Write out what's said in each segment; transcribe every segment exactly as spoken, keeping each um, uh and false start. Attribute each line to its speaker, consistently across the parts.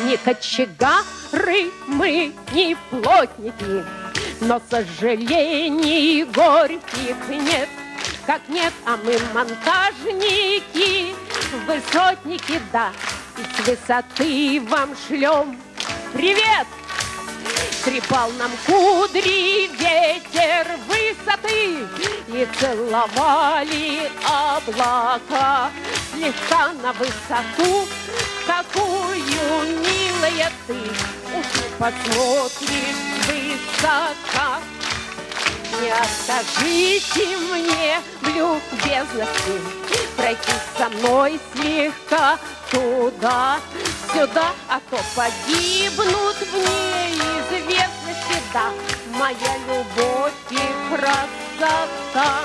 Speaker 1: Ни кочегары мы, ни плотники, но сожалений горьких нет. Как нет, а мы монтажники, высотники, да, и с высоты вам шлем привет! Трепал нам кудри ветер высоты, и целовали облака слегка на высоту. Какую, милая, ты уж посмотришь высока. Не откажите мне в любезности пройти со мной слегка туда-сюда, а то погибнут в неизвестности, да, моя любовь и красота.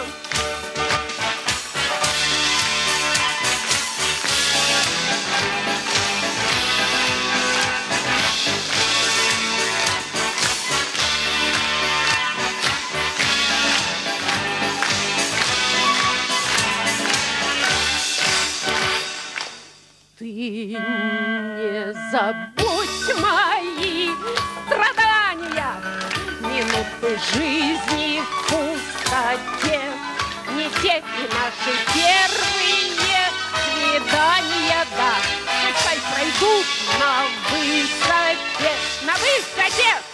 Speaker 1: Ты не забудь мои страдания, минуты жизни в пустоте, не те и наши первые свидания, да, пускай пройдут на высоте, на высоте.